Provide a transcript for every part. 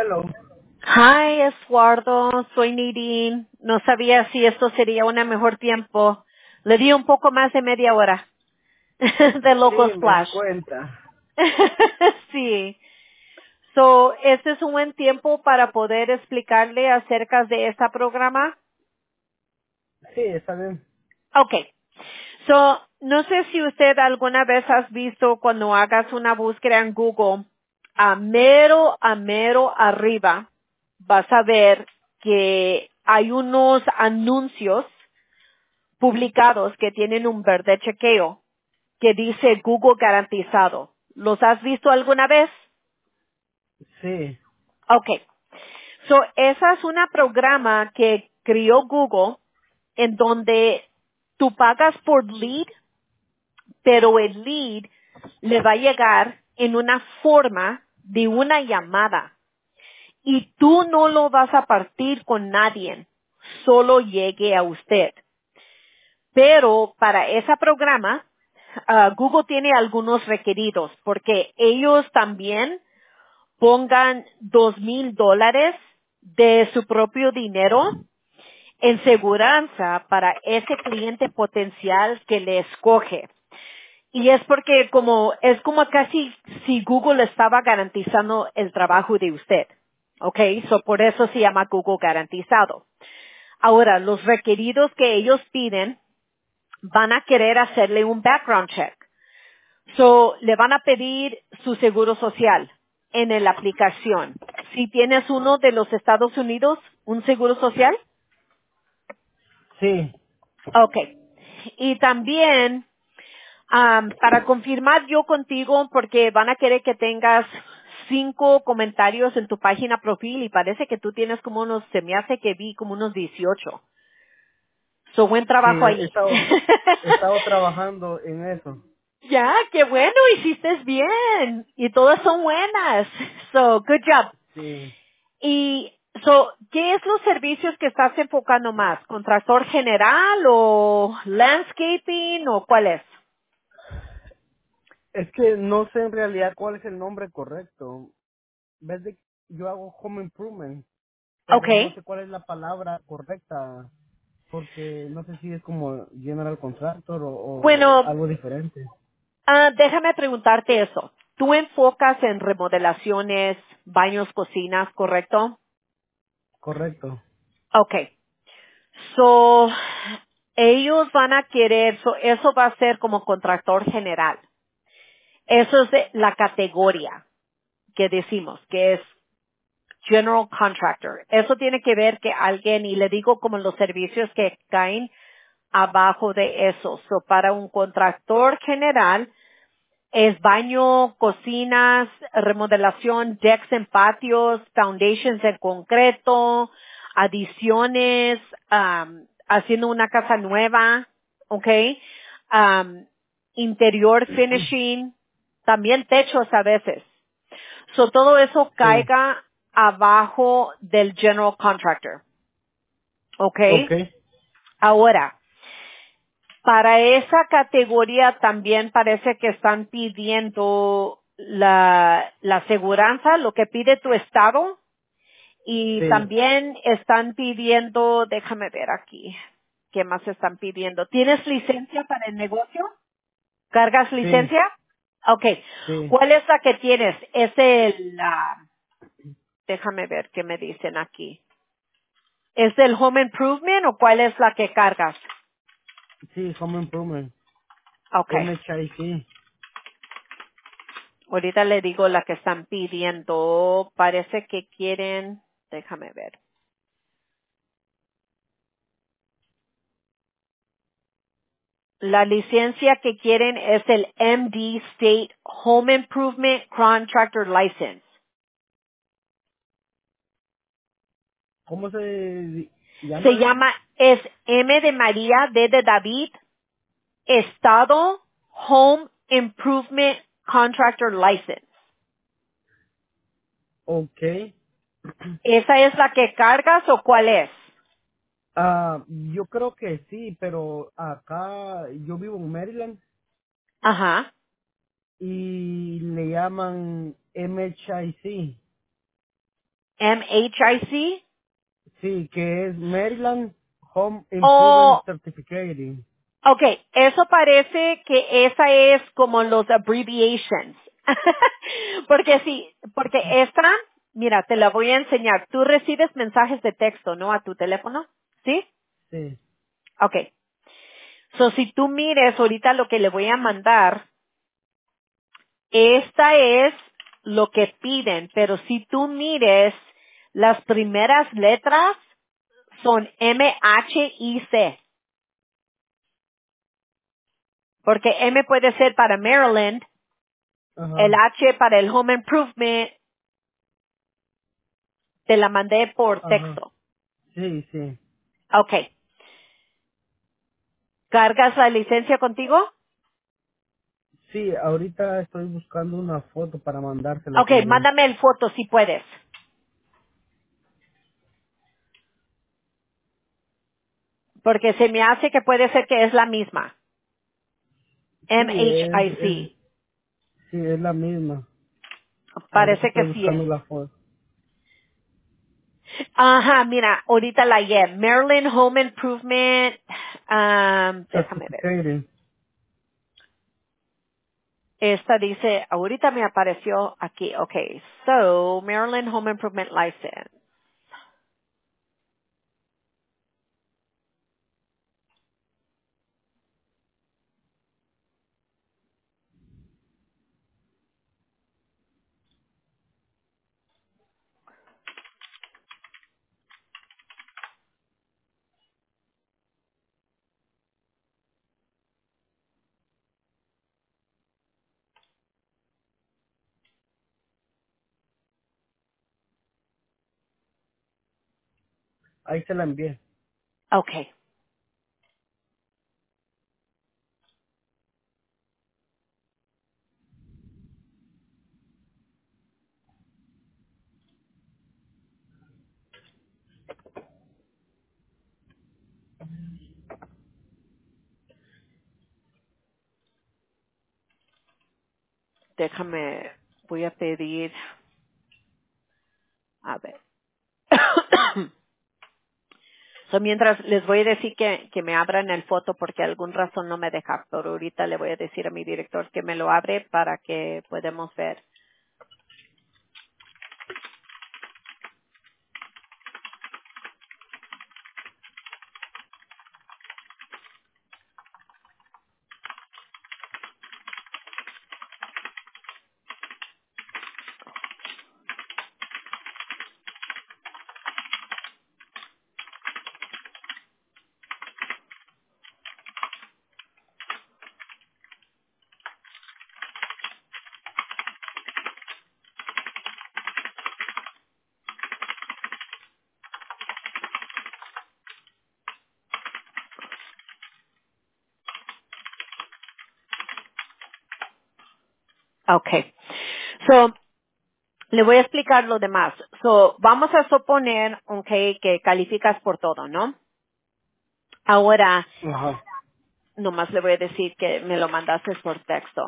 Hello. Hi, Eduardo, soy Nidin. No sabía si esto sería un mejor tiempo. Le di un poco más de media hora de Sí, Loco me di Splash. cuenta. Sí. So, este es un buen tiempo para poder explicarle acerca de este programa. Sí, está bien. Okay. So, no sé si usted alguna vez has visto cuando hagas una búsqueda en Google, a mero arriba, vas a ver que hay unos anuncios publicados que tienen un verde chequeo que dice Google garantizado. ¿Los has visto alguna vez? Sí, Okay. So, esa es una programa que creó Google en donde tú pagas por lead, pero el lead le va a llegar en una forma de una llamada y tú no lo vas a partir con nadie, solo llegue a usted. Pero para ese programa, Google tiene algunos requeridos porque ellos también pongan $2,000 de su propio dinero en seguranza para ese cliente potencial que le escoge. Y es porque es como casi si Google estaba garantizando el trabajo de usted. ¿Ok? So por eso se llama Google garantizado. Ahora, los requeridos que ellos piden van a querer hacerle un background check. So, le van a pedir su seguro social en la aplicación. Si tienes uno de los Estados Unidos, un seguro social, sí, okay. Y también, para confirmar yo contigo, porque van a querer que tengas 5 comentarios en tu página profil y parece que tú tienes como se me hace que vi como unos 18. So, buen sí, trabajo ahí. he estado trabajando en eso. Ya, qué bueno, hiciste bien. Y todas son buenas. So, good job. Sí. Y, ¿qué es los servicios que estás enfocando más? ¿Contractor general o landscaping o cuál es? Es que no sé en realidad cuál es el nombre correcto. Ves de yo hago home improvement, pero no Okay. sé cuál es la palabra correcta, porque no sé si es como general contractor o Bueno, algo diferente. déjame preguntarte eso. ¿Tú enfocas en remodelaciones, baños, cocinas, correcto? Correcto. Okay. So, ellos van a querer, eso va a ser como contractor general. Eso es la categoría que decimos, que es General Contractor. Eso tiene que ver que alguien, y le digo como los servicios que caen abajo de eso. So, para un contractor general es baño, cocinas, remodelación, decks en patios, foundations en concreto, adiciones, haciendo una casa nueva, ¿ok? Interior finishing, también techos a veces. So, todo eso Sí. caiga abajo del general contractor. ¿Ok? Okay. Ahora, para esa categoría también parece que están pidiendo la aseguranza, lo que pide tu estado, y Sí. también están pidiendo, déjame ver aquí, ¿qué más están pidiendo? ¿Tienes licencia para el negocio? ¿Cargas Sí. licencia? Ok. Sí. ¿Cuál es la que tienes? Es déjame ver qué me dicen aquí. ¿Es del Home Improvement o cuál es la que cargas? Sí, home improvement. Okay. MHIC. Ahorita le digo la que están pidiendo. Parece que quieren, déjame ver. La licencia que quieren es el MD State Home Improvement Contractor License. ¿Cómo se Se llama eso? llama, es M de María, D de David, Estado Home Improvement Contractor License. Okay. ¿Esa es la que cargas o cuál es? Yo creo que sí, pero acá yo vivo en Maryland Ajá. y le llaman MHIC. MHIC. Sí, que es Maryland Home Improvement Oh, Certificate. okay, eso parece que esa es como los abbreviations. Porque sí, porque esta, mira, te la voy a enseñar. Tú recibes mensajes de texto, ¿no? A tu teléfono, ¿sí? Sí. Okay. So, si tú mires ahorita lo que le voy a mandar, esta es lo que piden, pero si tú mires las primeras letras son MHIC, porque M puede ser para Maryland, el Ajá. H para el Home Improvement, te la mandé por Ajá. texto. Sí, sí. Okay. ¿Cargas la licencia contigo? Sí, ahorita estoy buscando una foto para mandársela Okay, también. mándame el foto si puedes, porque se me hace que puede ser que es la misma. Sí, es, MHIC. sí, es la misma. Ahorita Parece que estoy sí buscando es. la foto. Ajá, mira, ahorita la hallé. Maryland Home Improvement, déjame ver. Certificate. Esta dice, ahorita me apareció aquí, okay. So, Maryland Home Improvement License. Ahí se la envié. Okay. Déjame, voy a pedir, a ver. So, mientras les voy a decir que me abran el foto porque algún razón no me deja, pero ahorita le voy a decir a mi director que me lo abre para que podamos ver. Okay. So, le voy a explicar lo demás. So, vamos a suponer, okay, que calificas por todo, ¿no? Ahora, Ajá. nomás le voy a decir que me lo mandaste por texto.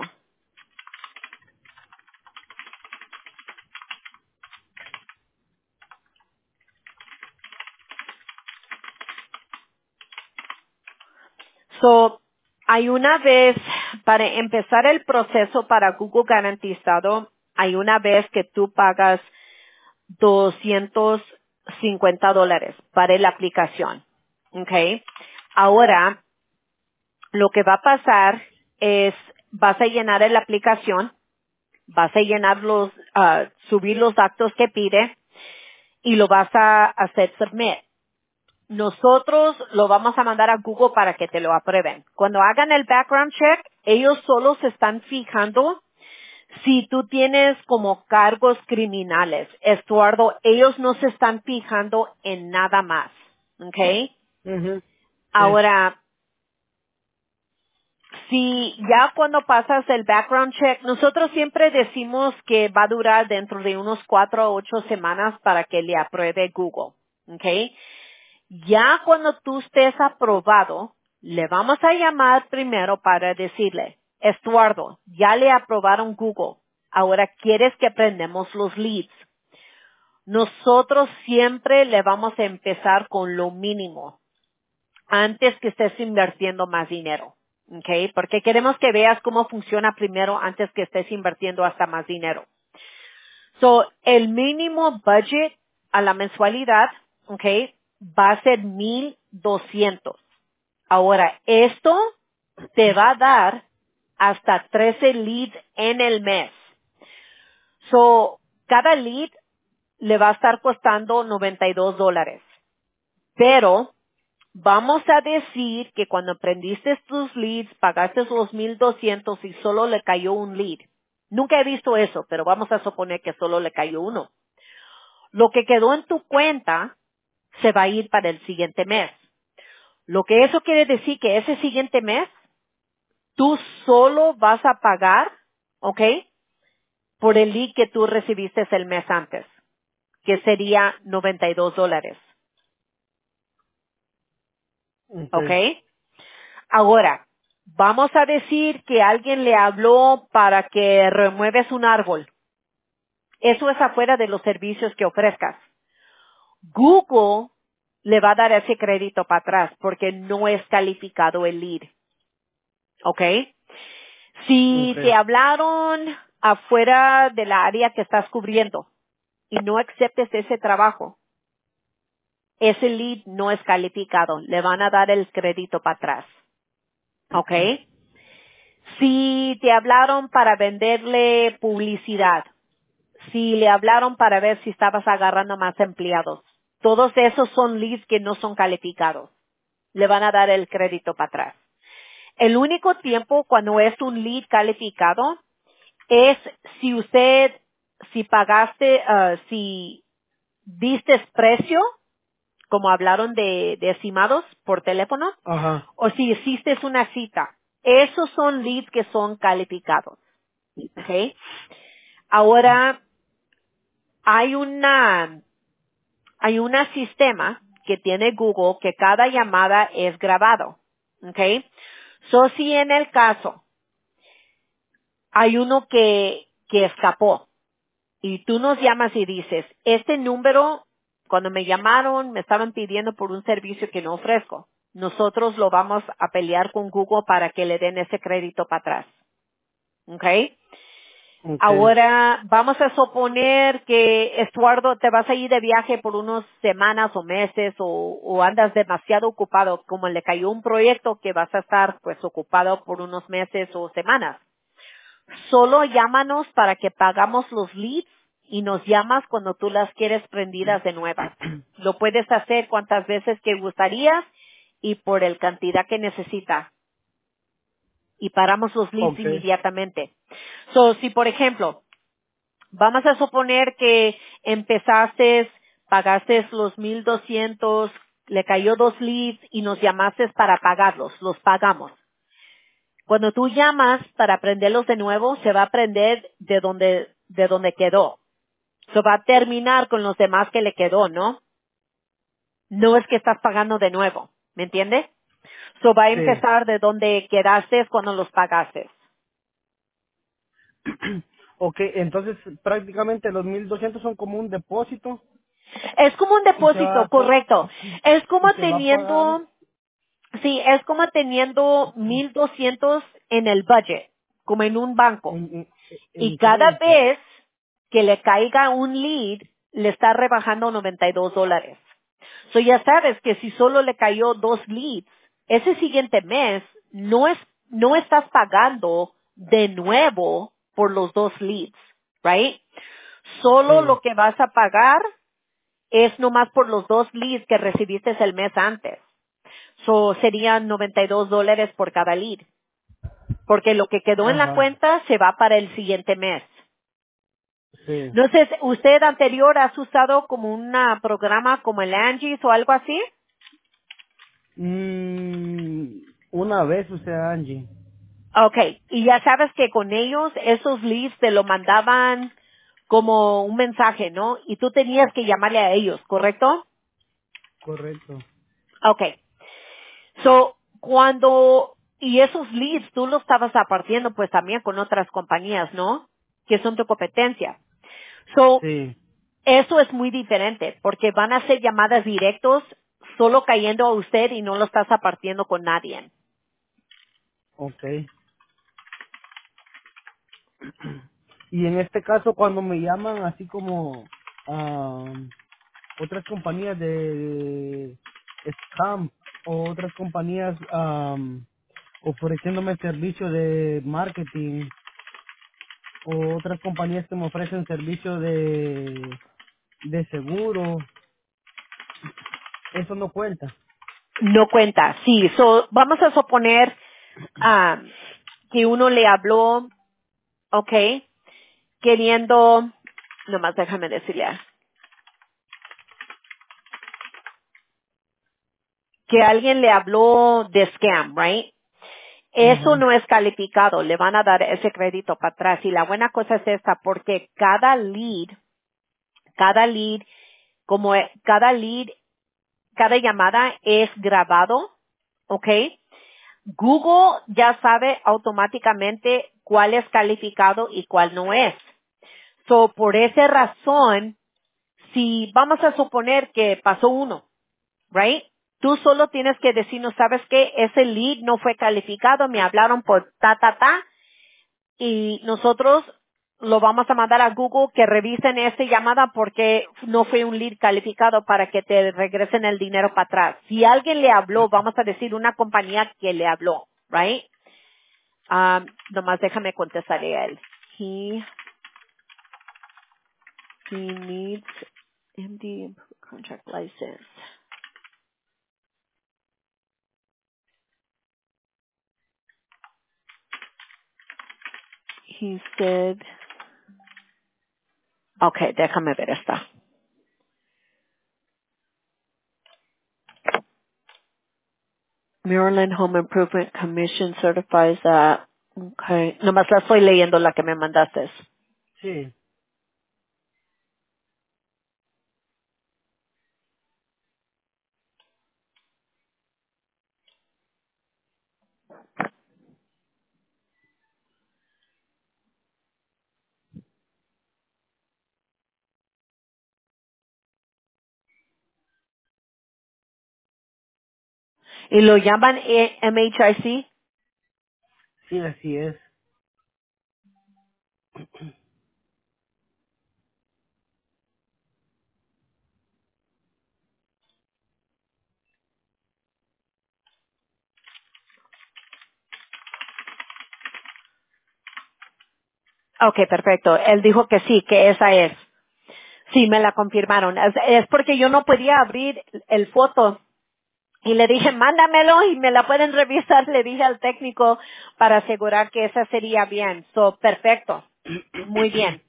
So, hay una vez, para empezar el proceso para Google Garantizado, hay una vez que tú pagas $250 para la aplicación. Okay. Ahora, lo que va a pasar es, vas a llenar la aplicación, vas a llenar subir los datos que pide y lo vas a hacer submit. Nosotros lo vamos a mandar a Google para que te lo aprueben. Cuando hagan el background check, ellos solo se están fijando si tú tienes como cargos criminales. Estuardo, ellos no se están fijando en nada más. ¿Ok? Ujú. Sí. Ahora, si ya cuando pasas el background check, nosotros siempre decimos que va a durar dentro de unos 4 a 8 semanas para que le apruebe Google. ¿Ok? Ya cuando tú estés aprobado, le vamos a llamar primero para decirle, Estuardo, ya le aprobaron Google. Ahora quieres que prendemos los leads. nosotros siempre le vamos a empezar con lo mínimo antes que estés invirtiendo más dinero. ¿Ok? Porque queremos que veas cómo funciona primero antes que estés invirtiendo hasta más dinero. So, el mínimo budget a la mensualidad, ¿ok? Va a ser 1,200. Ahora, esto te va a dar hasta 13 leads en el mes. So, cada lead le va a estar costando $92. Pero, vamos a decir que cuando prendiste tus leads, pagaste los 1,200 y solo le cayó un lead. Nunca he visto eso, pero vamos a suponer que solo le cayó uno. Lo que quedó en tu cuenta se va a ir para el siguiente mes. Lo que eso quiere decir que ese siguiente mes tú solo vas a pagar, ¿ok? Por el lead que tú recibiste el mes antes, que sería $92, ¿ok? Okay. Ahora, vamos a decir que alguien le habló para que remueves un árbol. Eso es afuera de los servicios que ofrezcas. Google le va a dar ese crédito para atrás porque no es calificado el lead, ¿ok? Si te Okay. hablaron afuera de la área que estás cubriendo y no aceptes ese trabajo, ese lead no es calificado, le van a dar el crédito para atrás, ¿ok? Si te hablaron para venderle publicidad, si le hablaron para ver si estabas agarrando más empleados, todos esos son leads que no son calificados, le van a dar el crédito para atrás. El único tiempo cuando es un lead calificado es si pagaste, si diste precio, como hablaron de estimados por teléfono, Ajá. o si hiciste una cita. Esos son leads que son calificados. ¿Ok? Ahora, hay una sistema que tiene Google que cada llamada es grabado. ¿Ok? So, si en el caso hay uno que escapó, y tú nos llamas y dices, este número, cuando me llamaron, me estaban pidiendo por un servicio que no ofrezco. Nosotros lo vamos a pelear con Google para que le den ese crédito para atrás. ¿Ok? Okay. Ahora, vamos a suponer que, Estuardo, te vas a ir de viaje por unas semanas o meses o andas demasiado ocupado, como le cayó un proyecto que vas a estar pues ocupado por unos meses o semanas. Solo llámanos para que pagamos los leads y nos llamas cuando tú las quieres prendidas de nuevas. Lo puedes hacer cuantas veces que gustarías y por el cantidad que necesitas. Y paramos los leads Okay. inmediatamente. So, si por ejemplo, vamos a suponer que empezaste, pagaste los 1,200, le cayó 2 leads y nos llamaste para pagarlos, los pagamos. Cuando tú llamas para prenderlos de nuevo, se va a prender de donde quedó. Se va a terminar con los demás que le quedó, ¿no? No es que estás pagando de nuevo, ¿me entiendes? So va a Sí. empezar de donde quedaste cuando los pagaste. Okay, entonces prácticamente los 1,200 son como un depósito Es como un y se depósito, va correcto. Es y como se va a pagar sí, es como teniendo 1,200 en el budget, como en un banco. Y en cada crédito. vez que le caiga un lead, le está rebajando $92. So ya sabes que si solo le cayó 2 leads, ese siguiente mes no estás pagando de nuevo por los 2 leads, right? Solo Sí. lo que vas a pagar es nomás por los 2 leads que recibiste el mes antes. So serían $92 por cada lead. Porque lo que quedó en la Ajá. cuenta se va para el siguiente mes. Sí. No sé, ¿usted anterior has usado como un programa como el Angie's o algo así? Una vez usted, Angie. Okay, y ya sabes que con ellos esos leads te lo mandaban como un mensaje, ¿no? Y tú tenías que llamarle a ellos, ¿correcto? Correcto. Okay. So, y esos leads tú los estabas apartiendo pues también con otras compañías, ¿no? Que son tu competencia. So, Sí. Eso es muy diferente porque van a ser llamadas directos solo cayendo a usted y no lo estás apartiendo con nadie. Okay. Y en este caso, cuando me llaman así como otras compañías de scam o otras compañías ofreciéndome servicio de marketing o otras compañías que me ofrecen servicio de seguro, eso no cuenta. No cuenta, sí. Vamos a suponer ah, que uno le habló, ok, queriendo, nomás déjame decirle, que alguien le habló de scam, right? Eso Ajá. no es calificado, le van a dar ese crédito para atrás. Y la buena cosa es esta, porque cada lead, cada llamada es grabado, ¿ok? Google ya sabe automáticamente cuál es calificado y cuál no es. Por esa razón, si vamos a suponer que pasó uno, right? Tú solo tienes que decirnos, ¿sabes qué? Ese lead no fue calificado, me hablaron por ta, y nosotros lo vamos a mandar a Google que revisen esta llamada porque no fue un lead calificado para que te regresen el dinero para atrás. Si alguien le habló, vamos a decir una compañía que le habló, right? Nomás déjame contestarle a él. He needs MD contract license. He said, okay, déjame ver esta. Maryland Home Improvement Commission certifies that. Okay, nomás la estoy leyendo la que me mandaste. Sí. Y lo llaman MHIC. Sí, así es. Okay, perfecto. Él dijo que sí, que esa es. Sí, me la confirmaron. Es porque yo no podía abrir el foto. Y le dije, mándamelo y me la pueden revisar, le dije al técnico para asegurar que esa sería bien. Perfecto. Muy bien.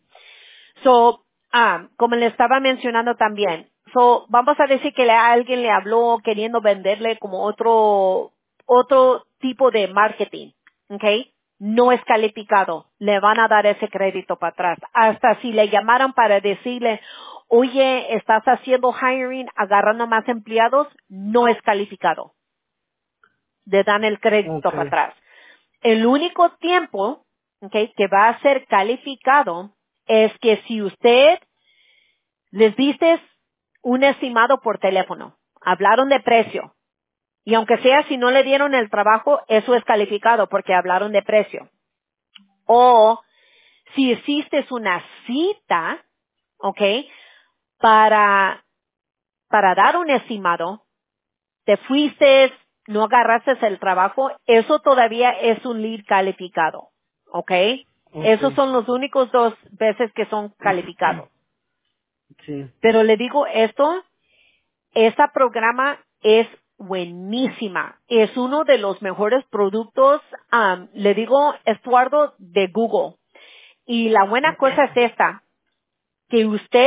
Como le estaba mencionando también, vamos a decir que alguien le habló queriendo venderle como otro tipo de marketing, ¿ok? No es calificado, le van a dar ese crédito para atrás. Hasta si le llamaron para decirle, oye, estás haciendo hiring, agarrando más empleados, no es calificado. Le dan el crédito para Okay. atrás. El único tiempo, ¿ok?, que va a ser calificado es que si usted les diste un estimado por teléfono, hablaron de precio, y aunque sea si no le dieron el trabajo, eso es calificado porque hablaron de precio. O si hiciste una cita, ¿ok?, para, para dar un estimado, te fuiste, no agarraste el trabajo, eso todavía es un lead calificado, ¿ok? Esos Okay. son los únicos dos veces que son calificados. Sí. Pero le digo esto, esta programa es buenísima. Es uno de los mejores productos, le digo, Estuardo, de Google. Y la buena cosa es esta, que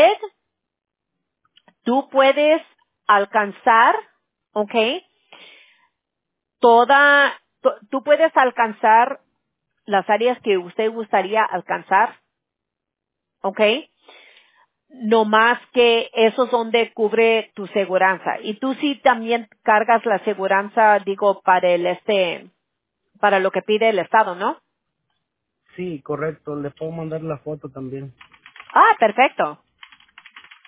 tú puedes alcanzar, ¿ok?, tú puedes alcanzar las áreas que usted gustaría alcanzar, ¿ok? No más que eso es donde cubre tu seguranza. Y tú sí también cargas la seguranza, digo, para lo que pide el Estado, ¿no? Sí, correcto. Le puedo mandar la foto también. Ah, perfecto.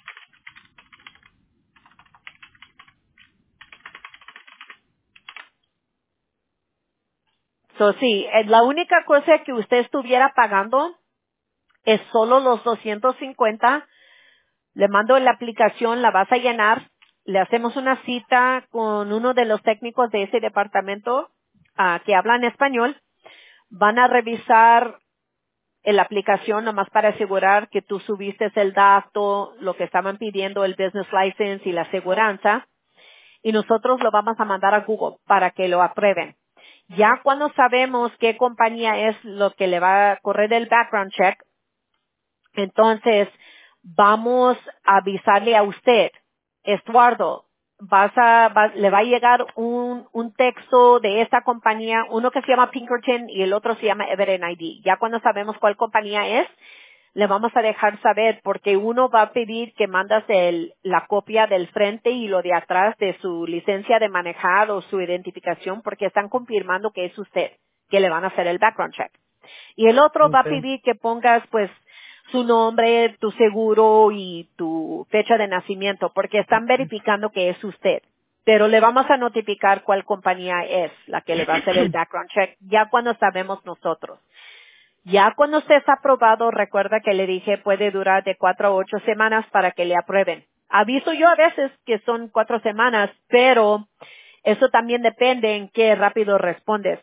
So, sí, la única cosa que usted estuviera pagando es solo los 250. Le mando la aplicación, la vas a llenar, le hacemos una cita con uno de los técnicos de ese departamento que hablan español. Van a revisar la aplicación nomás para asegurar que tú subiste el dato, lo que estaban pidiendo, el business license y la aseguranza. Y nosotros lo vamos a mandar a Google para que lo aprueben. Ya cuando sabemos qué compañía es lo que le va a correr el background check, entonces vamos a avisarle a usted, Estuardo, le va a llegar un texto de esta compañía, uno que se llama Pinkerton y el otro se llama Evident ID. Ya cuando sabemos cuál compañía es, le vamos a dejar saber porque uno va a pedir que mandas la copia del frente y lo de atrás de su licencia de manejar o su identificación porque están confirmando que es usted, que le van a hacer el background check. Y el otro va a Okay. pedir que pongas pues su nombre, tu seguro y tu fecha de nacimiento porque están verificando que es usted. Pero le vamos a notificar cuál compañía es la que le va a hacer el background check ya cuando sabemos nosotros. Ya cuando usted está aprobado, recuerda que le dije puede durar de 4 a 8 semanas para que le aprueben. Aviso yo a veces que son 4 semanas, pero eso también depende en qué rápido respondes.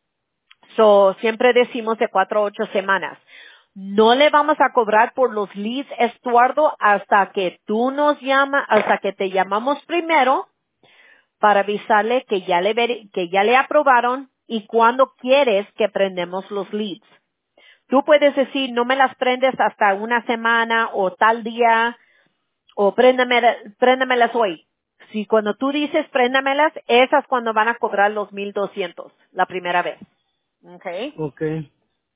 So, siempre decimos de 4 a 8 semanas. No le vamos a cobrar por los leads, Estuardo, hasta que tú nos llamas, hasta que te llamamos primero para avisarle que que ya le aprobaron y cuando quieres que prendemos los leads. Tú puedes decir, no me las prendes hasta una semana o tal día o préndamelas hoy. Si cuando tú dices préndamelas, esas cuando van a cobrar los 1,200 la primera vez. Okay. Okay.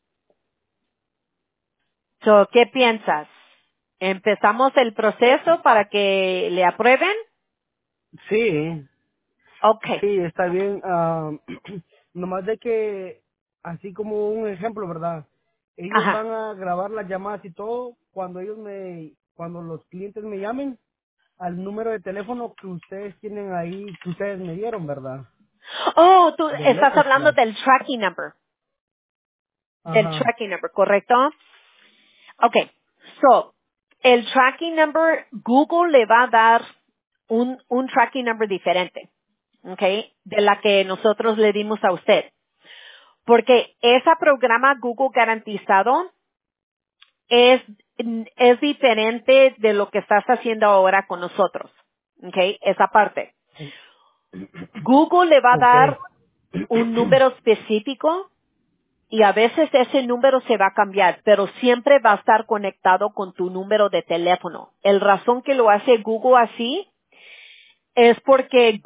So, ¿qué piensas? ¿Empezamos el proceso para que le aprueben? Sí, Okay. sí, está bien. Nomás de que, así como un ejemplo, ¿verdad? Ellos Ajá. van a grabar las llamadas y todo cuando los clientes me llamen al número de teléfono que ustedes tienen ahí, que ustedes me dieron, ¿verdad? Oh, tú Del estás Letters hablando Plus. del tracking number. Del Ajá. tracking number, ¿correcto? Okay. So, el tracking number, Google le va a dar un tracking number diferente. Okay. De la que nosotros le dimos a usted. Porque ese programa Google garantizado es, es diferente de lo que estás haciendo ahora con nosotros. Okay. Esa parte. Google le va a Okay. dar un número específico y a veces ese número se va a cambiar, pero siempre va a estar conectado con tu número de teléfono. El razón que lo hace Google así es porque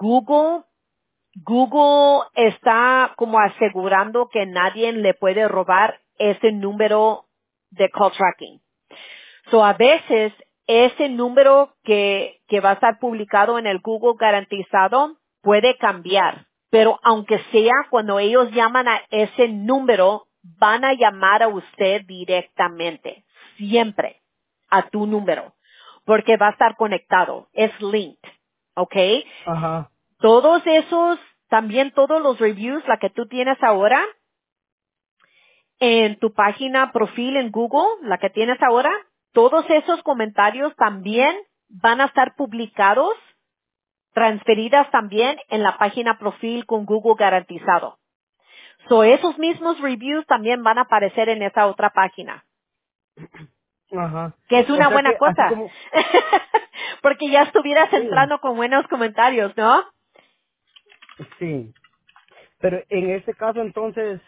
Google está como asegurando que nadie le puede robar ese número de call tracking. So, a veces ese número que va a estar publicado en el Google garantizado puede cambiar, pero aunque sea cuando ellos llaman a ese número, van a llamar a usted directamente, siempre a tu número, porque va a estar conectado, es linked, ¿ok? Ajá. Todos esos, también todos los reviews, la que tú tienes ahora, en tu página profil en Google, la que tienes ahora, todos esos comentarios también van a estar publicados, transferidas también en la página profil con Google garantizado. So, esos mismos reviews también van a aparecer en esa otra página, Ajá. que es O una sea buena que así cosa. como, Porque ya estuvieras sí, entrando con buenos comentarios, ¿no? sí. Pero en este caso entonces,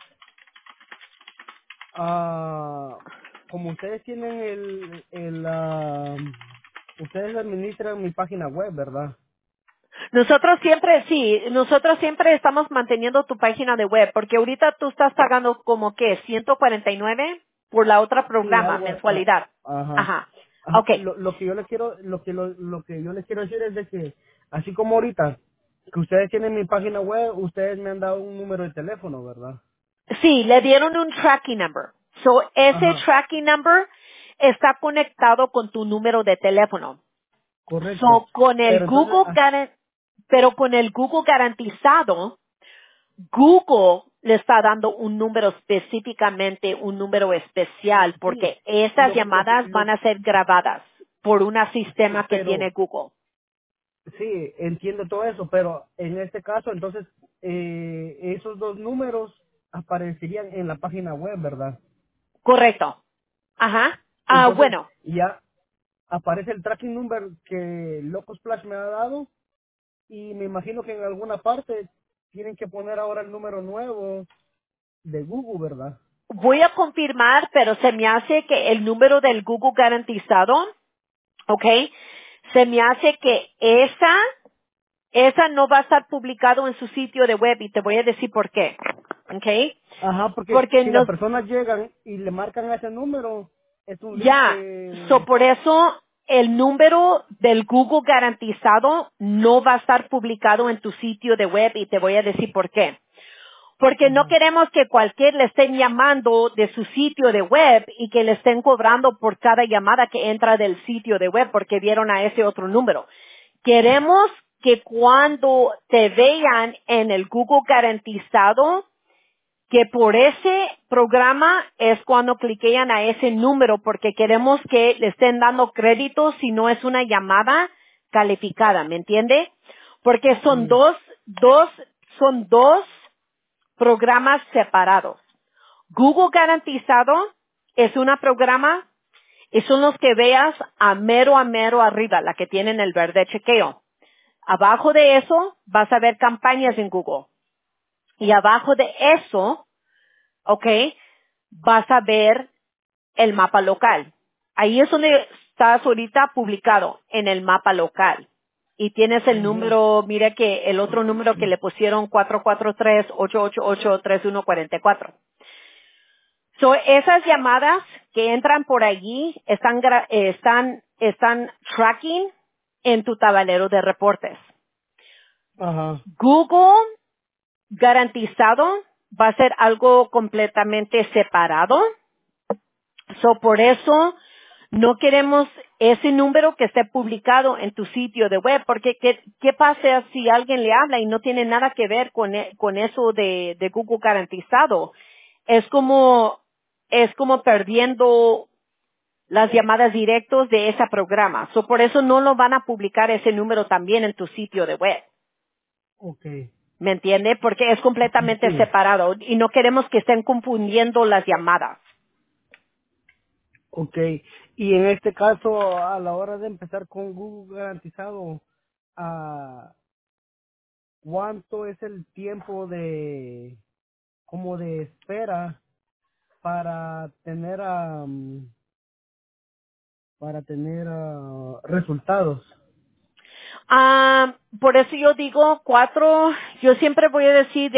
como ustedes tienen ustedes administran mi página web, ¿verdad? Nosotros siempre estamos manteniendo tu página de web, porque ahorita tú estás pagando como que 149 por la otra Sí, programa, algo, mensualidad. ajá. Ajá. Ajá. Okay. Lo que yo les quiero, lo que yo les quiero decir es de que, así como ahorita, que ustedes tienen mi página web, ustedes me han dado un número de teléfono, ¿verdad? Sí, le dieron un tracking number. So, ese Ajá, tracking number está conectado con tu número de teléfono. correcto. So, con el Pero entonces, Google, pero con el Google garantizado, Google le está dando un número específicamente, un número especial, Sí, porque esas llamadas van a ser grabadas por un sí, sistema que tiene pero Google. sí, entiendo todo eso, pero en este caso, entonces, esos dos números aparecerían en la página web, ¿verdad? Correcto. Ajá. Entonces, Bueno, ya aparece el tracking number que Loco Splash me ha dado y me imagino que en alguna parte tienen que poner ahora el número nuevo de Google, ¿verdad? voy a confirmar, pero se me hace que el número del Google garantizado, ¿ok? Se me hace que esa no va a estar publicado en su sitio de web y te voy a decir por qué. ¿Ok? Ajá, porque Porque si las nos, personas llegan y le marcan ese número, es un lead ya, que... por eso el número del Google garantizado no va a estar publicado en tu sitio de web y te voy a decir por qué. Porque no Ajá, queremos que cualquier le estén llamando de su sitio de web y que le estén cobrando por cada llamada que entra del sitio de web porque vieron a ese otro número. Queremos que cuando te vean en el Google garantizado, que por ese programa es cuando cliquean a ese número porque queremos que le estén dando crédito si no es una llamada calificada, ¿me entiende? Porque sí, son dos programas separados. Google garantizado es una programa y son los que veas a mero arriba, la que tienen el verde chequeo. Abajo de eso vas a ver campañas en Google. Y abajo de eso, ok, vas a ver el mapa local. Ahí es donde estás ahorita publicado, en el mapa local. Y tienes el ujú, número, mira que el otro número que le pusieron 443-888-3144. So, esas llamadas que entran por allí están tracking en tu tablero de reportes. ajá, Google garantizado va a ser algo completamente separado. So, por eso no queremos ese número que esté publicado en tu sitio de web, porque ¿qué pasa si alguien le habla y no tiene nada que ver con eso de Google garantizado? Es como, es como perdiendo las llamadas directos de ese programa. So, por eso no lo van a publicar ese número también en tu sitio de web. ok, ¿Me entiende? Porque es completamente sí, separado y no queremos que estén confundiendo las llamadas. ok. Y en este caso, a la hora de empezar con Google garantizado, ¿a cuánto es el tiempo de, como de espera para tener, resultados? Por eso yo digo yo siempre voy a decir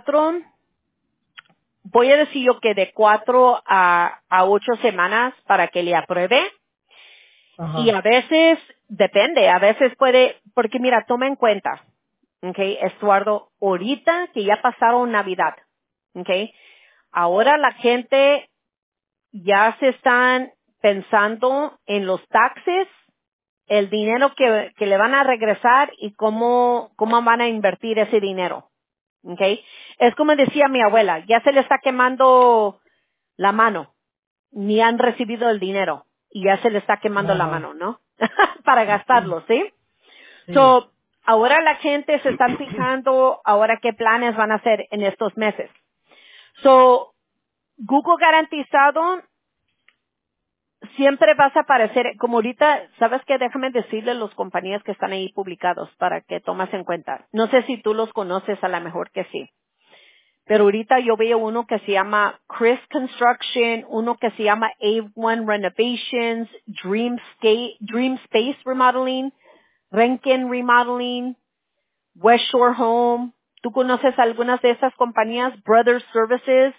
voy a decir yo que de 4 a 8 semanas para que le apruebe. Y Ajá, a veces, depende, a veces puede, porque mira, toma en cuenta, ¿ok? Estuardo, ahorita que ya pasaron Navidad, ¿ok? Ahora la gente ya se están pensando en los taxes, el dinero que le van a regresar y cómo van a invertir ese dinero. ¿Ok? Es como decía mi abuela, ya se le está quemando la mano, ni han recibido el dinero y ya se le está quemando la ajá, mano, ¿no? Para gastarlo, ¿sí? sí, So, ahora la gente se están fijando ahora qué planes van a hacer en estos meses. So, Google garantizado siempre vas a aparecer, como ahorita, ¿sabes qué? Déjame decirle los compañías que están ahí publicados para que tomas en cuenta. No sé si tú los conoces, a lo mejor que sí. Pero ahorita yo veo uno que se llama Chris Construction, uno que se llama A1 Renovations, Dream Space Remodeling, Renken Remodeling, West Shore Home. ¿Tú conoces algunas de esas compañías? Brothers Services.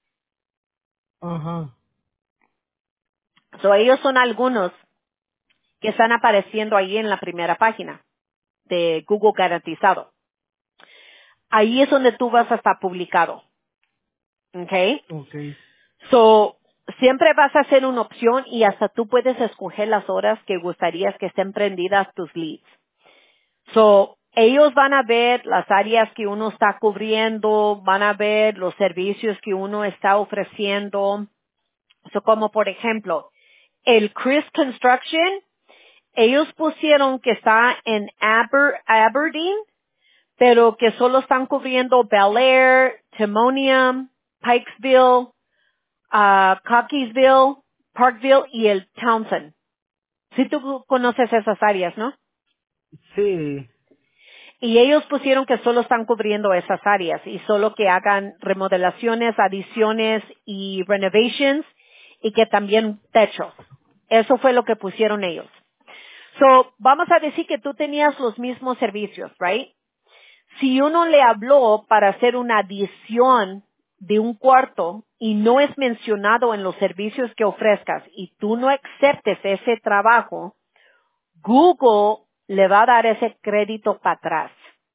ajá, So, ellos son algunos que están apareciendo ahí en la primera página de Google garantizado. Ahí es donde tú vas a estar publicado. ¿Ok? ok, So, siempre vas a ser una opción y hasta tú puedes escoger las horas que gustarías que estén prendidas tus leads. So, ellos van a ver las áreas que uno está cubriendo, van a ver los servicios que uno está ofreciendo. So, como por ejemplo, el Chris Construction, ellos pusieron que está en Aberdeen, pero que solo están cubriendo Bel Air, Timonium, Pikesville, Cockeysville, Parkville y el Townsend. Si tú conoces esas áreas, ¿no? Sí, Y ellos pusieron que solo están cubriendo esas áreas y solo que hagan remodelaciones, adiciones y renovations y que también techos. Eso fue lo que pusieron ellos. So, vamos a decir que tú tenías los mismos servicios, right? Si uno le habló para hacer una adición de un cuarto y no es mencionado en los servicios que ofrezcas y tú no aceptes ese trabajo, Google le va a dar ese crédito para atrás.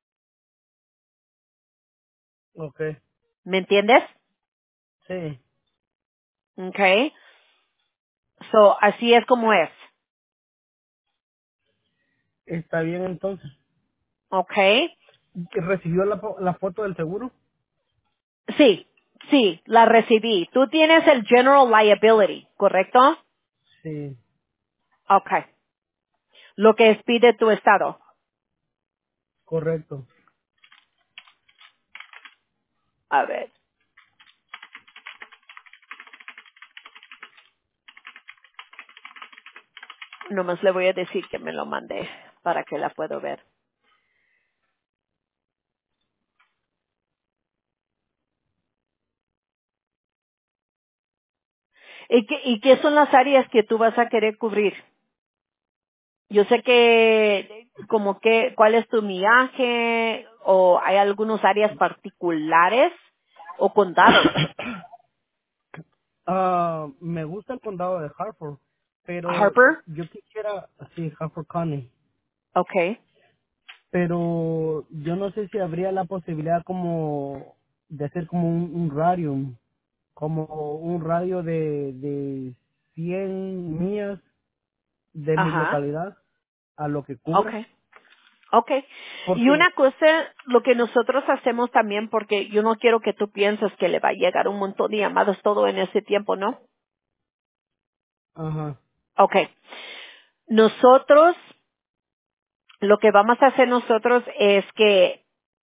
okay, ¿Me entiendes? sí, Okay. So, así es como es. está bien entonces. Okay. ¿Recibió la foto del seguro? Sí, sí, la recibí. Tú tienes el General Liability, ¿correcto? Sí, Okay. Lo que pide tu estado. correcto. A ver, nomás le voy a decir que me lo mande para que la pueda ver. ¿Y qué son las áreas que tú vas a querer cubrir? Yo sé que, como que, ¿cuál es tu millaje? ¿O hay algunas áreas particulares? ¿O condados? Me gusta el condado de Hartford, pero Harper? yo quisiera, sí, Hartford County, Okay. pero yo no sé si habría la posibilidad como de hacer como un radium, como un radio de 100 millas de mi Ajá. localidad a lo que cubra, Okay. Okay. Y porque, una cosa, lo que nosotros hacemos también, porque yo no quiero que tú pienses que le va a llegar un montón de llamadas todo en ese tiempo, ¿no? ajá, Okay. Nosotros, lo que vamos a hacer nosotros es que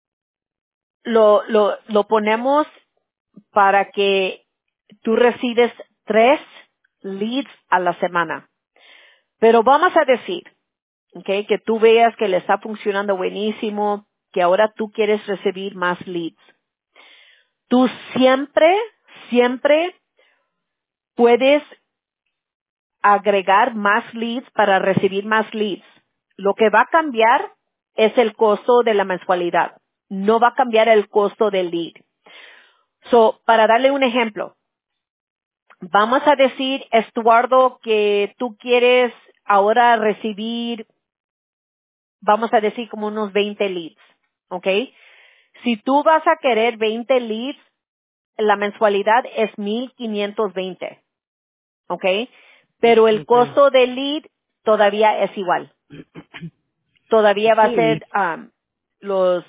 lo ponemos para que tú recibes 3 leads a la semana. Pero vamos a decir, okay, que tú veas que le está funcionando buenísimo, que ahora tú quieres recibir más leads. Tú siempre puedes agregar más leads para recibir más leads. Lo que va a cambiar es el costo de la mensualidad. No va a cambiar el costo del lead. So, para darle un ejemplo, vamos a decir, Estuardo, que tú quieres ahora recibir, vamos a decir como unos 20 leads, ¿ok? Si tú vas a querer 20 leads, la mensualidad es 1,520, ¿ok? Pero el okay, costo del lead todavía es igual. Todavía va a sí, ser los,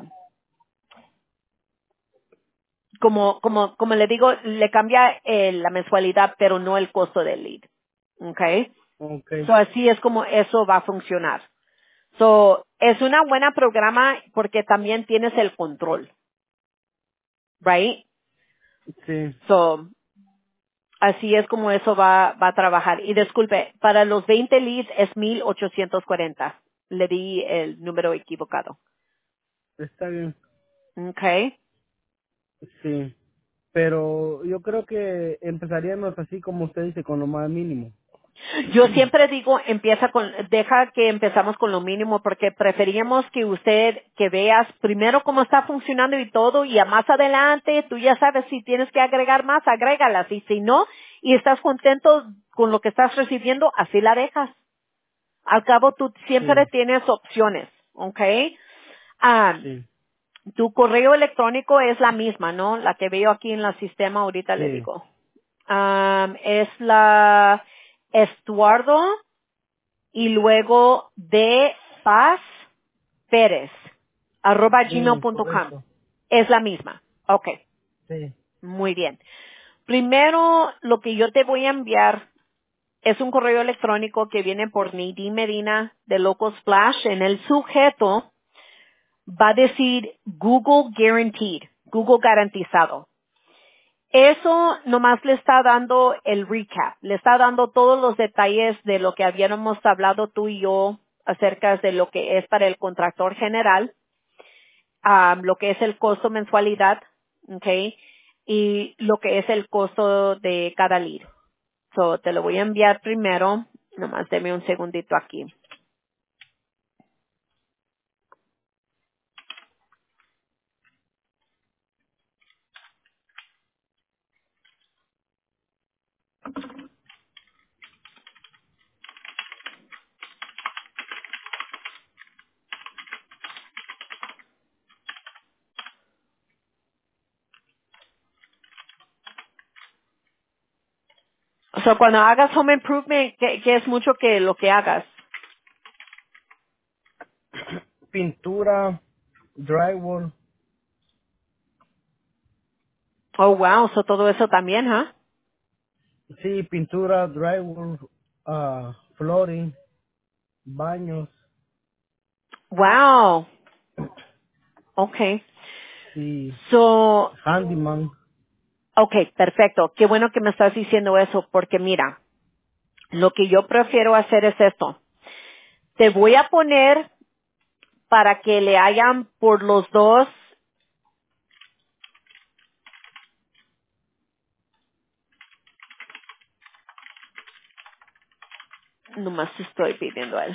como le digo, le cambia la mensualidad, pero no el costo del lead, ¿ok? okay, So, así es como eso va a funcionar. So, es una buena programa porque también tienes el control, right? sí, So, así es como eso va a trabajar. Y disculpe, para los 20 leads es 1,840. Le di el número equivocado. está bien, Okay. sí. Pero yo creo que empezaríamos así como usted dice, con lo más mínimo. Yo siempre digo, deja que empezamos con lo mínimo porque preferíamos que usted, que veas primero cómo está funcionando y todo y a más adelante tú ya sabes si tienes que agregar más, agrégalas y si no, y estás contento con lo que estás recibiendo, así la dejas. Al cabo tú siempre Sí, tienes opciones, ¿ok? Ah, sí, tu correo electrónico es la misma, ¿no? La que veo aquí en el sistema ahorita le sí, digo. Es la Estuardo y luego de Paz Pérez, arroba Sí, gmail.com. correcto. Es la misma. Ok, Sí. muy bien. Primero, lo que yo te voy a enviar es un correo electrónico que viene por Nadine Medina de Local Splash. En el sujeto va a decir Google Guaranteed, Google garantizado. Eso nomás le está dando el recap, le está dando todos los detalles de lo que habíamos hablado tú y yo acerca de lo que es para el contractor general, lo que es el costo mensualidad, okay, y lo que es el costo de cada lead. So, te lo voy a enviar primero, nomás deme un segundito aquí. O sea, cuando hagas home improvement, ¿qué es mucho que lo que hagas? Pintura, drywall, Oh, wow, so todo eso también, ¿ah? sí, pintura, drywall, flooring, baños, Wow, okay. sí, So, handyman. okay, perfecto. Qué bueno que me estás diciendo eso, porque mira, lo que yo prefiero hacer es esto. Te voy a poner para que le hayan por los dos, nomás estoy pidiendo a él.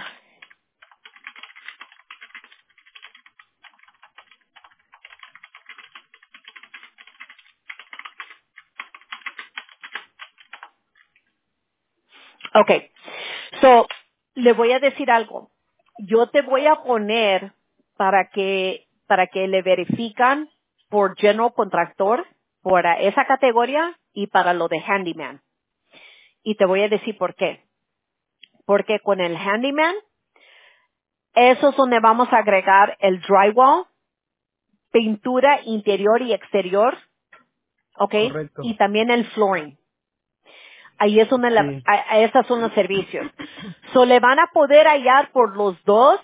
Okay. So, le voy a decir algo. Yo te voy a poner para que le verifican por general contractor, por esa categoría y para lo de handyman. Y te voy a decir por qué. Porque con el handyman, eso es donde vamos a agregar el drywall, pintura interior y exterior, ¿ok? Correcto. Y también el flooring. Ahí es donde Sí. esos son los servicios. So, le van a poder hallar por los dos,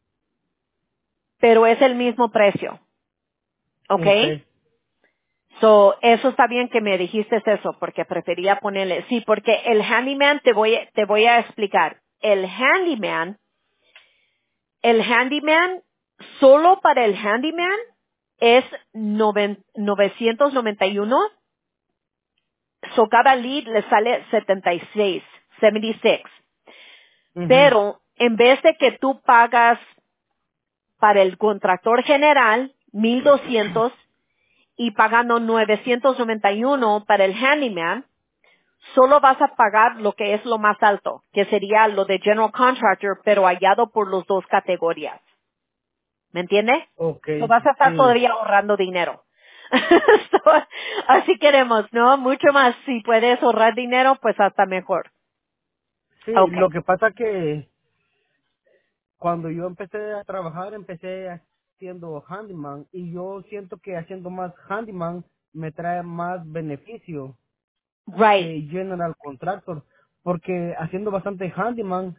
pero es el mismo precio, ¿ok? Okay. So, eso está bien que me dijiste eso, porque prefería ponerle, sí, porque el handyman te voy a explicar. El handyman, solo para el handyman es 991. So cada lead le sale 76. Mhm. Pero en vez de que tú pagas para el contractor general 1,200 y pagando 991 para el handyman, solo vas a pagar lo que es lo más alto, que sería lo de general contractor, pero hallado por las dos categorías. ¿Me entiendes? So Okay. vas a estar Sí. todavía ahorrando dinero. So, así queremos, ¿no? Mucho más. Si puedes ahorrar dinero, pues hasta mejor. Sí, Okay. lo que pasa que cuando yo empecé a trabajar, empecé haciendo handyman y yo siento que haciendo más handyman me trae más beneficio Right. que general contractor, porque haciendo bastante handyman,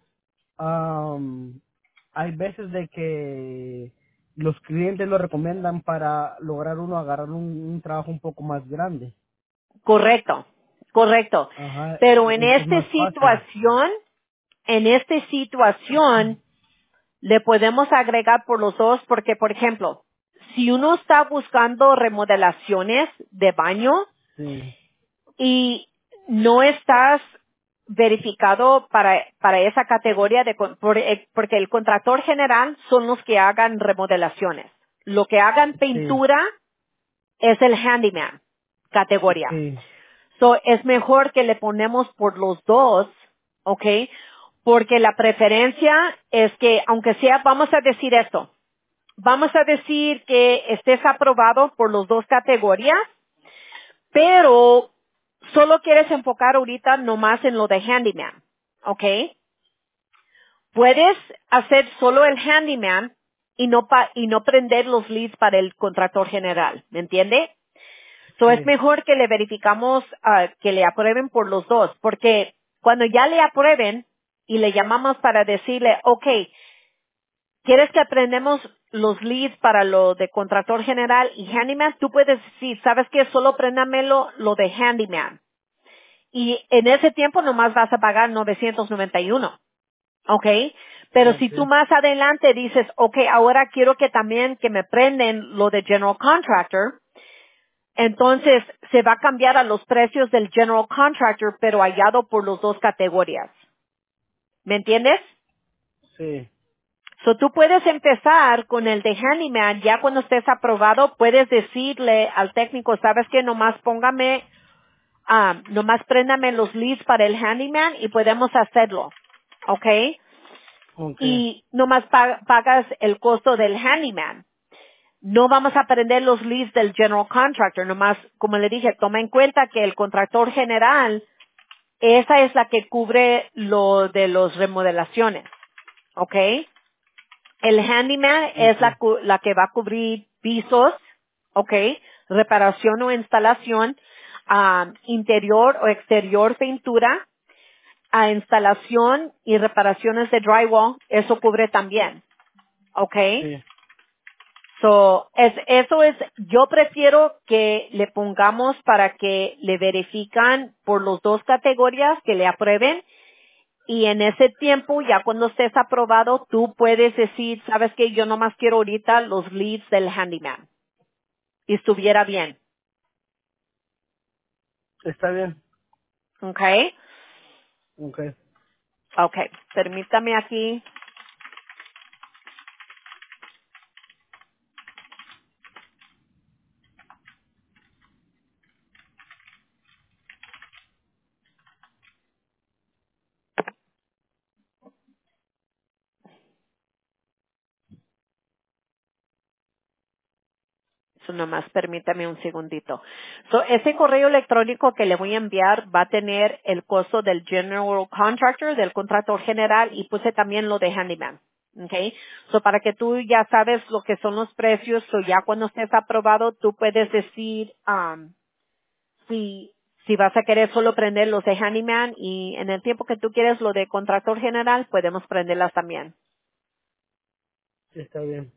hay veces de que los clientes lo recomiendan para lograr uno agarrar un trabajo un poco más grande. Correcto. Correcto. Ajá, Pero es más fácil. en esta situación, le podemos agregar por los dos porque, por ejemplo, si uno está buscando remodelaciones de baño, Sí, y no estás verificado para esa categoría porque el contractor general son los que hagan remodelaciones. Lo que hagan sí, pintura es el handyman categoría. sí, So, es mejor que le ponemos por los dos, ¿ok? Porque la preferencia es que, aunque sea, vamos a decir esto, vamos a decir que estés aprobado por los dos categorías, pero solo quieres enfocar ahorita nomás en lo de handyman, ¿ok? Puedes hacer solo el handyman y no prender los leads para el contractor general, ¿me entiende? So es Sí. mejor que le verificamos que le aprueben por los dos, porque cuando ya le aprueben y le llamamos para decirle, okay, ¿quieres que aprendemos los leads para lo de contractor general y handyman? Tú puedes decir, ¿sabes qué? Solo préndamelo lo de handyman. Y en ese tiempo nomás vas a pagar 991. ¿Ok? Pero si tú Okay. más adelante dices, ok, ahora quiero que también que me prenden lo de general contractor, entonces se va a cambiar a los precios del general contractor, pero hallado por las dos categorías. ¿Me entiendes? Sí. So tú puedes empezar con el de handyman, ya cuando estés aprobado, puedes decirle al técnico, sabes que nomás póngame, nomás préndame los leads para el handyman y podemos hacerlo. ¿Ok? Okay. Y nomás pagas el costo del handyman. No vamos a prender los leads del general contractor, nomás, como le dije, toma en cuenta que el contractor general, esa es la que cubre lo de las remodelaciones. ¿Ok? El handyman es Okay. la que va a cubrir pisos, ¿ok? Reparación o instalación, interior o exterior pintura, a instalación y reparaciones de drywall, eso cubre también, ¿ok? Sí. Eso es, yo prefiero que le pongamos para que le verifican por las dos categorías, que le aprueben, y en ese tiempo, ya cuando estés aprobado, tú puedes decir, sabes que yo nomás quiero ahorita los leads del handyman. Y estuviera bien. Está bien. ¿Ok? Okay. Ok. Permítame aquí. So, nomás permítame un segundito. Ese correo electrónico que le voy a enviar va a tener el costo del general contractor, del contractor general, y puse también lo de handyman. Okay. Para que tú ya sabes lo que son los precios, ya cuando estés aprobado, tú puedes decir, si vas a querer solo prender los de handyman y en el tiempo que tú quieres lo de contractor general, podemos prenderlas también. Sí, está bien.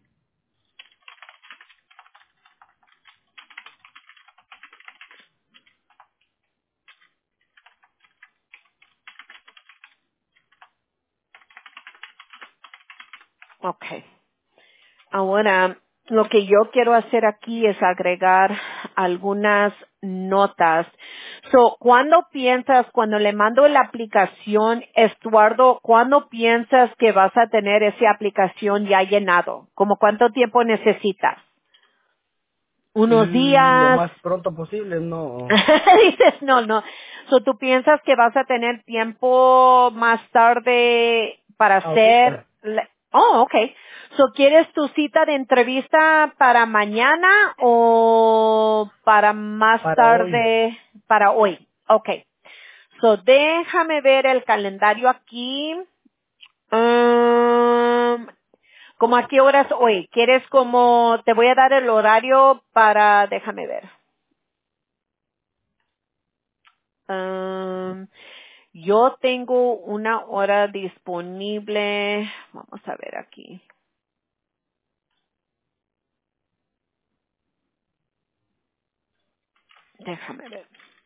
Okay. Ahora, lo que yo quiero hacer aquí es agregar algunas notas. Cuando le mando la aplicación, Estuardo, ¿cuándo piensas que vas a tener esa aplicación ya llenado? ¿Cómo cuánto tiempo necesitas? ¿Unos Lo días? más pronto posible, no. Dices, no. ¿Tú piensas que vas a tener tiempo más tarde para hacer? Ahorita. Oh, okay. ¿Quieres tu cita de entrevista para mañana o para más Para hoy. tarde, para hoy? Okay. Déjame ver el calendario aquí. Um, ¿Cómo a qué horas hoy? ¿Quieres te voy a dar el horario para, déjame ver. Um, yo tengo una hora disponible. Vamos a ver aquí. Déjame ver.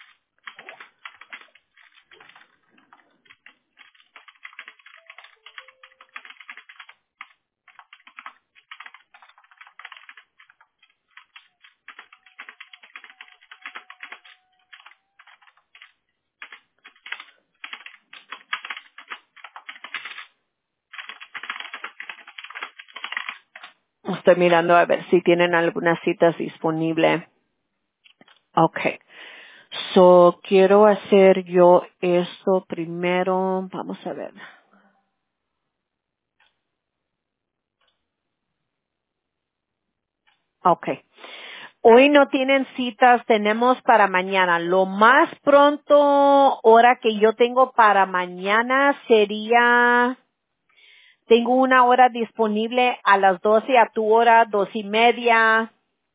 Estoy mirando a ver si tienen algunas citas disponibles. Okay. Quiero hacer yo esto primero. Vamos a ver. Okay. Hoy no tienen citas, tenemos para mañana. Lo más pronto hora que yo tengo para mañana sería Tengo una hora disponible a las 12 a tu hora, 2:30.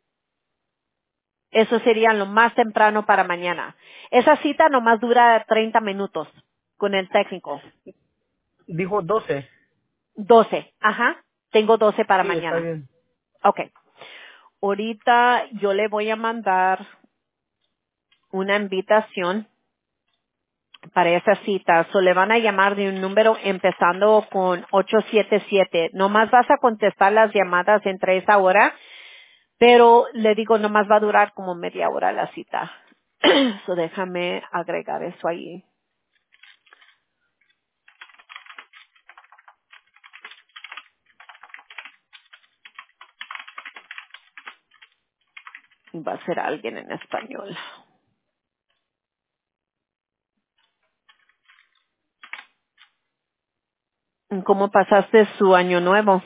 Eso sería lo más temprano para mañana. Esa cita nomás dura 30 minutos con el técnico. Dijo 12. 12, ajá. Tengo 12 para Sí, está mañana. bien. Okay. Ahorita yo le voy a mandar una invitación para esa cita. So, le van a llamar de un número empezando con 877. Nomás vas a contestar las llamadas entre esa hora, pero le digo, nomás va a durar como media hora la cita. So, déjame agregar eso ahí. Va a ser alguien en español. ¿Cómo pasaste su año nuevo?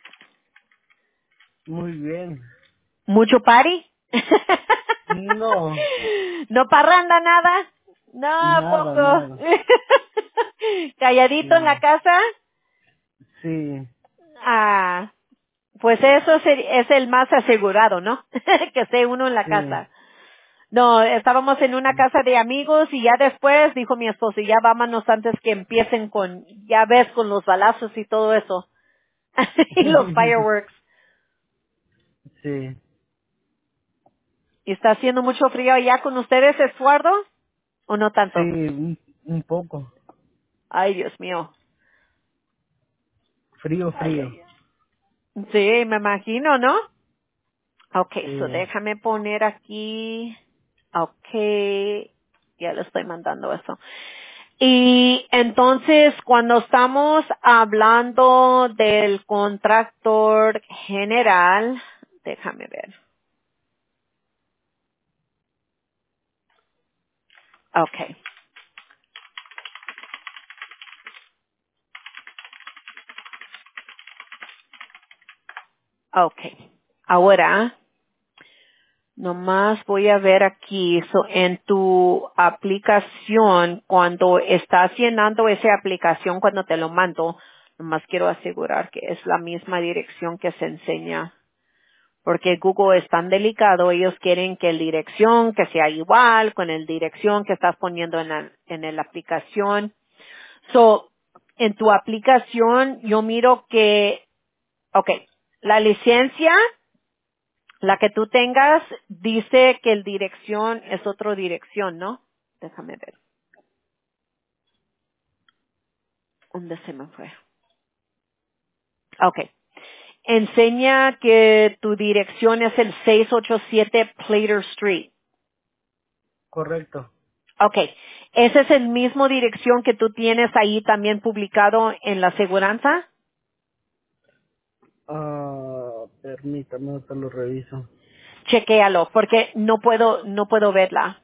Muy bien. ¿Mucho party? No, ¿No parranda nada? No, nada, poco. nada. ¿Calladito en la Sí, casa? sí, Ah, pues eso es el más asegurado, ¿no? Que esté uno en la sí. casa. No, estábamos en una casa de amigos y ya después dijo mi esposo, ya vámonos antes que empiecen con, ya ves, con los balazos y todo eso. Y los fireworks. Sí, ¿Y está haciendo mucho frío allá con ustedes, Eduardo? ¿O no sí, tanto? un poco. Ay, Dios mío. Frío, Ay, frío. ay, ay. Sí, me imagino, ¿no? Okay, so Sí, déjame poner aquí. Okay, ya le estoy mandando eso. Y entonces, cuando estamos hablando del contractor general, déjame ver. Okay, okay. Ahora, nomás voy a ver aquí, en tu aplicación, cuando estás llenando esa aplicación, cuando te lo mando, nomás quiero asegurar que es la misma dirección que se enseña. Porque Google es tan delicado, ellos quieren que la dirección que sea igual con la dirección que estás poniendo en la aplicación. So, en tu aplicación yo miro que, okay, la licencia, la que tú tengas, dice que el dirección es otra dirección, ¿no? Déjame ver. ¿Dónde se me fue? Okay. Enseña que tu dirección es el 687 Plater Street. correcto. Okay. ¿Ese es el mismo dirección que tú tienes ahí también publicado en la aseguranza? Permítame, ahorita lo reviso. Chequéalo, porque no puedo verla.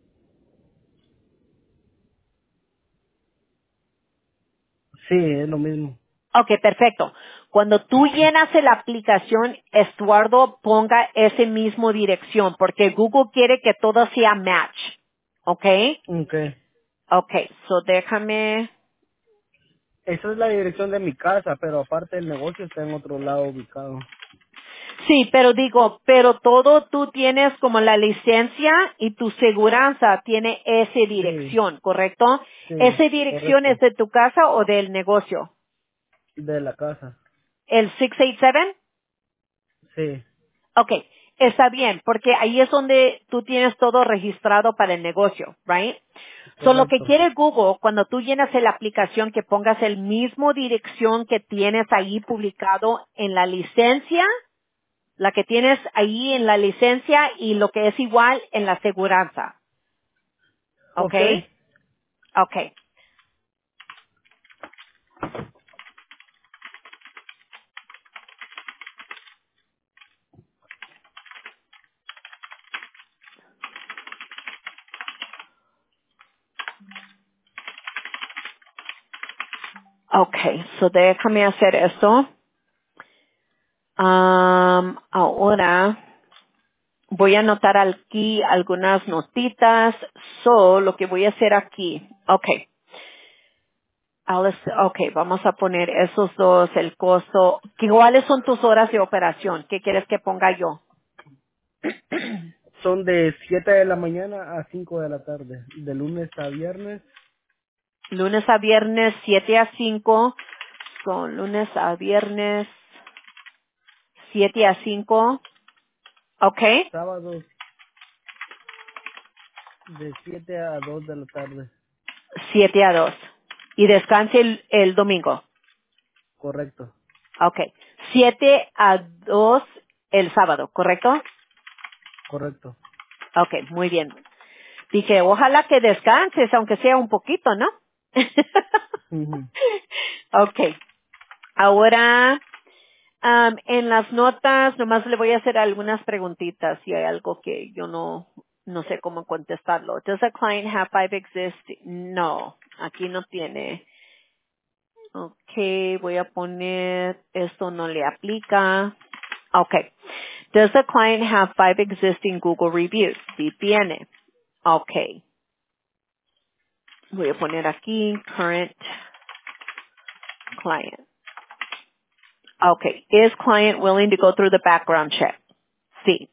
Sí, es lo mismo. Okay, perfecto. Cuando tú llenas la aplicación, Estuardo ponga ese mismo dirección, porque Google quiere que todo sea match. Okay? Okay. Okay, so déjame. Esa es la dirección de mi casa, pero aparte el negocio está en otro lado ubicado. Sí, pero digo, pero todo tú tienes como la licencia y tu seguranza tiene esa Sí, dirección, ¿correcto? sí, ¿Esa dirección es correcto. de tu casa o del negocio? De la casa. ¿El 687? Sí, Okay, está bien, porque ahí es donde tú tienes todo registrado para el negocio, right? So, lo que correcto. quiere Google, cuando tú llenas la aplicación, que pongas el mismo dirección que tienes ahí publicado en la licencia, la que tienes ahí en la licencia y lo que es igual en la aseguranza. ¿Ok? Okay. Ok. Ok. So déjame hacer esto. Ahora voy a anotar aquí algunas notitas. So, lo que voy a hacer aquí. Ok. Okay, vamos a poner esos dos, el costo. ¿Cuáles son tus horas de operación? ¿Qué quieres que ponga yo? Son de 7 de la mañana a 5 de la tarde, de lunes a viernes. Lunes a viernes, 7 a 5. Son lunes a viernes, 7 a 5. Okay, Sábados de 7 a 2 de la tarde. 7 a 2. Y descanse el domingo. Correcto, Okay, 7 a 2 el sábado, ¿correcto? correcto. Okay, muy bien. Dije, ojalá que descanses, aunque sea un poquito, ¿no? Ujú. Okay. Ahora, en las notas, nomás le voy a hacer algunas preguntitas si hay algo que yo no sé cómo contestarlo. Does a client have five existing? No, aquí no tiene. Okay, voy a poner, esto no le aplica. Okay. Does the client have five existing Google reviews? Sí tiene. Okay. Voy a poner aquí current client. Okay. Is client willing to go through the background check? Sí.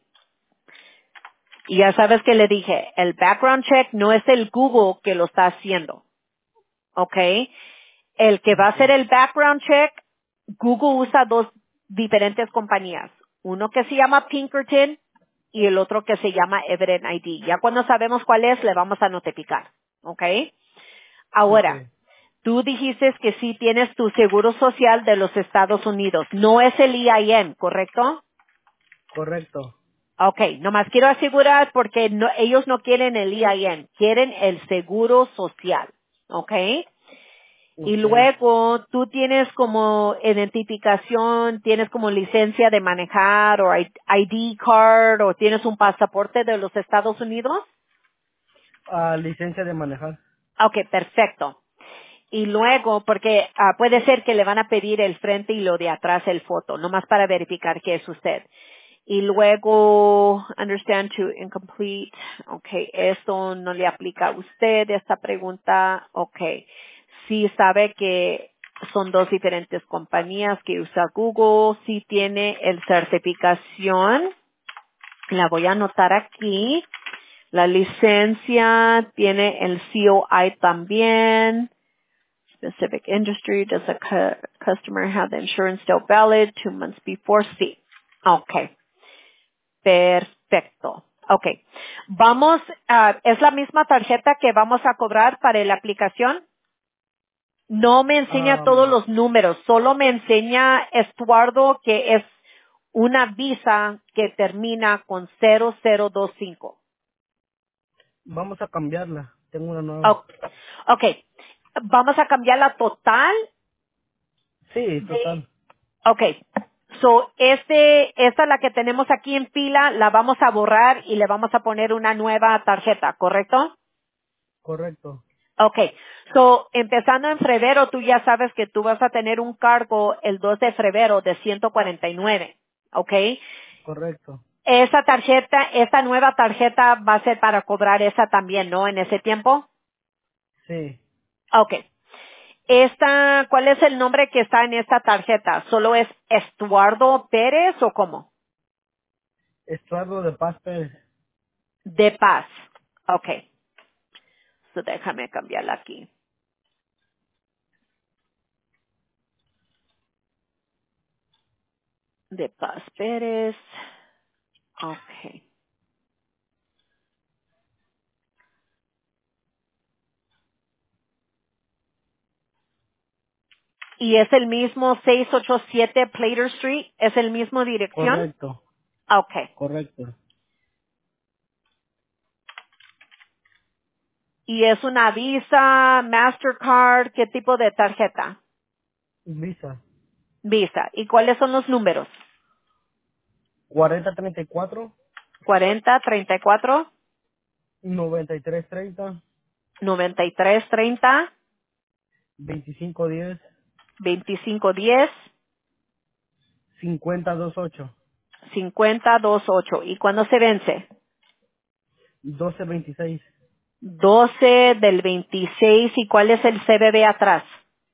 Y ya sabes que le dije, el background check no es el Google que lo está haciendo. Okay. El que va a hacer Okay. el background check, Google usa dos diferentes compañías. Uno que se llama Pinkerton y el otro que se llama Evident ID. Ya cuando sabemos cuál es, le vamos a notificar. Okay. Ahora, Okay. tú dijiste que sí tienes tu seguro social de los Estados Unidos. No es el EIN, ¿correcto? Correcto. Okay, nomás quiero asegurar porque ellos no quieren el EIN, quieren el seguro social. Okay. Y Okay. luego tú tienes como identificación, tienes como licencia de manejar o ID card o tienes un pasaporte de los Estados Unidos. Licencia de manejar. Okay, perfecto. Y luego, porque puede ser que le van a pedir el frente y lo de atrás el foto, nomás para verificar que es usted. Y luego, understand to incomplete, okay, esto no le aplica a usted, esta pregunta, okay. Sí sabe que son dos diferentes compañías que usa Google, sí tiene el certificación, la voy a anotar aquí, la licencia, tiene el COI también, specific industry, does the customer have the insurance still valid 2 months before? Sí. Okay. Perfecto. Okay. Vamos, es la misma tarjeta que vamos a cobrar para la aplicación. No me enseña todos Am, los números, solo me enseña Estuardo que es una visa que termina con 0025. Vamos a cambiarla. Tengo una nueva. Oh, okay. Vamos a cambiar la total. Sí, total. Okay. So, esta la que tenemos aquí en fila, la vamos a borrar y le vamos a poner una nueva tarjeta, ¿correcto? Correcto. Okay. So, empezando en febrero, tú ya sabes que tú vas a tener un cargo el 2 de febrero de 149. Okay. Correcto. Esa tarjeta, esta nueva tarjeta va a ser para cobrar esa también, ¿no? En ese tiempo. Sí. Okay. ¿Cuál es el nombre que está en esta tarjeta? ¿Solo es Estuardo Pérez o cómo? Estuardo de Paz Pérez. De paz. Okay. So déjame cambiarla aquí. De paz Pérez. Okay. ¿Y es el mismo 687 Plater Street? ¿Es el mismo dirección? Correcto. Okay. Correcto. ¿Y es una Visa, Mastercard? ¿Qué tipo de tarjeta? Visa. Visa. ¿Y cuáles son los números? 4034 40, 34, 9330 93, 30, 2510 25, 10, 5028 50, 28. ¿Y cuándo se vence? 1226 12 del 26. ¿Y cuál es el CBB atrás?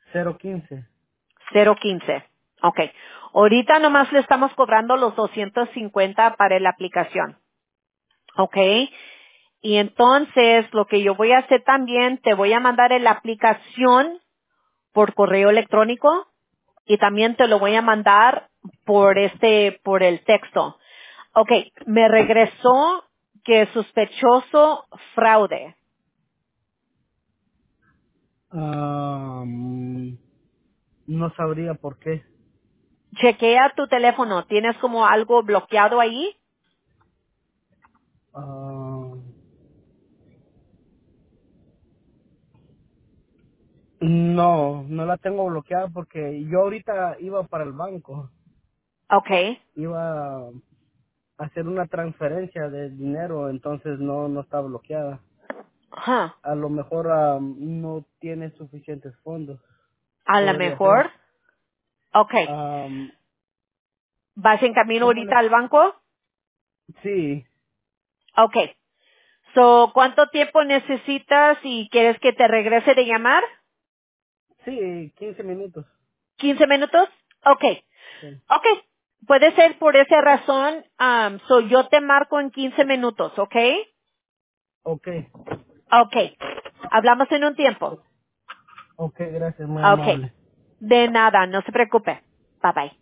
015. 015. Ok. Ahorita nomás le estamos cobrando los 250 para la aplicación. Ok. Y entonces lo que yo voy a hacer también, te voy a mandar la aplicación por correo electrónico y también te lo voy a mandar por el texto. Ok. Me regresó que sospechoso fraude. No sabría por qué. Chequea tu teléfono. ¿Tienes como algo bloqueado ahí? Ah, no, no la tengo bloqueada porque yo ahorita iba para el banco. Ok. Iba a hacer una transferencia de dinero, entonces no está bloqueada. Ajá. A lo mejor no tiene suficientes fondos. A lo Podría ser. mejor. Ok. Am, ¿Vas en camino ¿Cómo ahorita le? al banco? Sí, Ok. So, ¿cuánto tiempo necesitas y quieres que te regrese de llamar? sí, 15 minutos. 15 minutos? Ok. Sí. Ok. Puede ser por esa razón, so yo te marco en 15 minutos, ¿ok? Ok, Ok. Hablamos en un tiempo. ok, gracias, muy Ok. amable. De nada, no se preocupe. Bye bye.